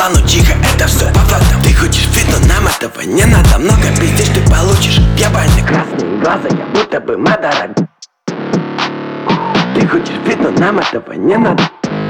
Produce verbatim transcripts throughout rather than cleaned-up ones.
клану тихо, это все по фактам. Ты хочешь фит, но нам этого не надо. Много пиздишь, ты получишь ебальник. Красные глаза, я будто бы Мадара. Ты хочешь фит, но нам этого не надо.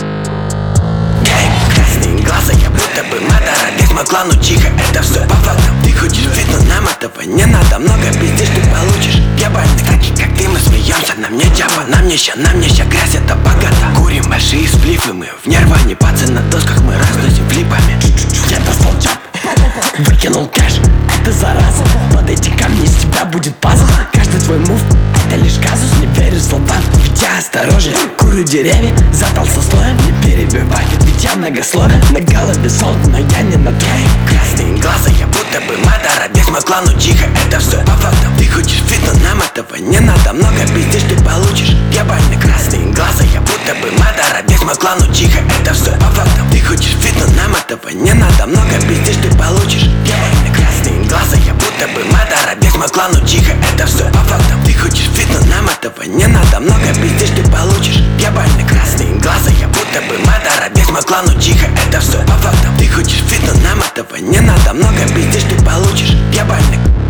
Красные глаза, я будто бы Мадара. Весь мой клан, ну тихо, это все по фактам. Ты хочешь фит, но нам этого не надо. Много пиздишь, ты получишь ебальник. Такие как ты, мы смеемся, нам не чапа. Нам не ща, нам не ща, грязь это богато. Курим большие сплифы, мы в нирване. Пацы на досках, мы разносим флипами. Я достал чап, выкинул кэш, это зараза. Под эти камни из тебя будет пазл. Каждый твой мув, это лишь казус. Не верю словам, ведь я осторожен. Курю деревья, затал со слоем. Не перебивай, ведь я многословен. На голове солд, но я не на трое. Красные глаза, я будто бы Мадара. Весь мой клан, ну тихо, это все по фактам. Ты хочешь фит, но нам этого не надо. Много пиздишь, ты получишь ебальник. Красные глаза, я будто бы Мадара. Весь мой клан, ну тихо, это все по фактам. Ты хочешь фит, но нам этого не надо. Много пиздишь, ты получишь ебальник. Красные глаза, я будто бы Мадара. Весь мой клан, ну тихо, это все по фактам. Ты хочешь фит, но нам этого не надо. Много пиздишь, ты получишь ебальник. Красные глаза, я будто бы Мадара. Весь мой клан, ну тихо, это все по фактам. Ты хочешь фит, но нам этого не надо. Много пиздишь, ты получишь ебальник.